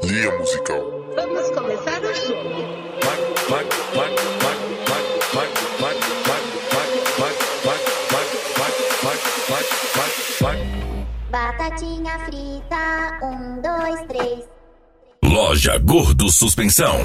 Linha musical. Vamos começar o jogo. Batatinha frita, 1, 2, 3. Loja Gordo Suspensão.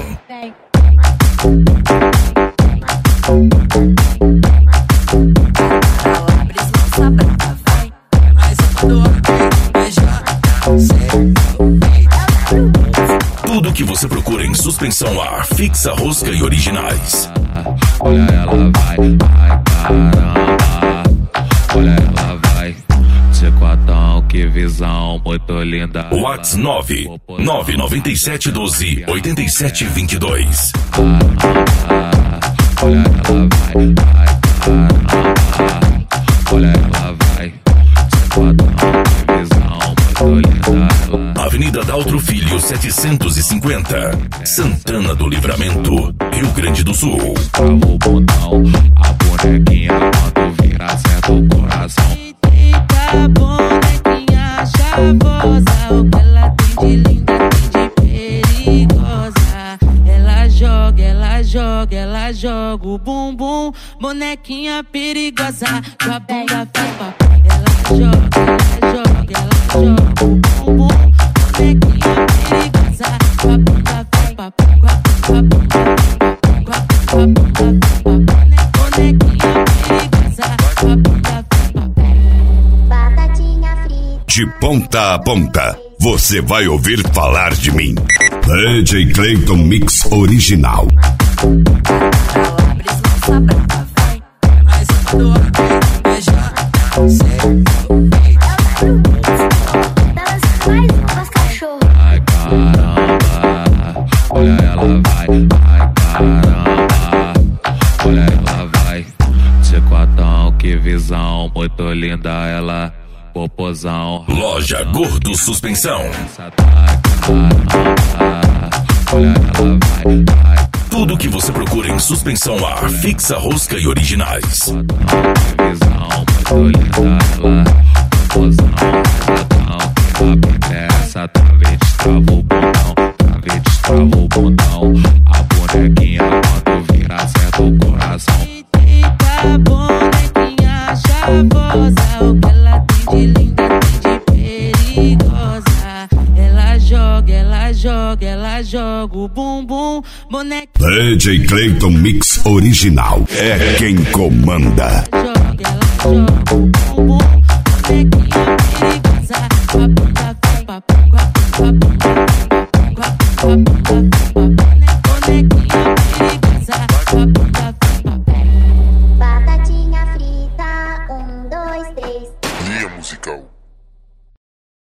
Tudo que você procura em suspensão a ar, fixa, rosca e originais. Olha ela vai, ai caramba. Olha ela vai, chicotão, que visão muito linda. Whats 997128722. Olha ela vai, ai caramba. Olha ela vai, chicotão, que visão muito linda. Avenida Daltro Filho 750, Santana do Livramento, Rio Grande do Sul. Trava o botão, a bonequinha quando vira acerta o coração. Eita, bonequinha chavosa, o que ela tem de linda, tem de perigosa. Ela joga, ela joga, ela joga o bumbum, bonequinha perigosa, com a bunda faz papai. Ela joga, ela joga, ela joga o bumbum, bonequinha perigosa, com a bunda faz papai, com a bunda, com a bunda faz papai. Bonequinha perigosa, com a bunda faz papai. Batatinha frita. De ponta a ponta, você vai ouvir falar de mim. DJ Clayton Mix Original. Ai caramba, olha ela vai, ai caramba. Olha ela vai, chicotão, que visão muito linda ela, popozão. Loja Gordo Suspensão. Olha ela vai, ai Tudo que você procura em suspensão a ar, fixa, rosca e originais. que visão muito linda ela, popozão. Chicotão, que abre dessa, trave, destrava o botão, trave, destrava o botão. A bonequinha quando vira acerta o coração. Eita, bonequinha chavosa, o que ela tem de linda, tem de perigosa. Ela joga, ela joga, ela joga o bumbum, bonequinha DJ Clayton Mix Original. É quem comanda. joga, ela joga o bumbum, bonequinha perigosa, com a bunda faz papai, com a bunda, com a bunda faz papai.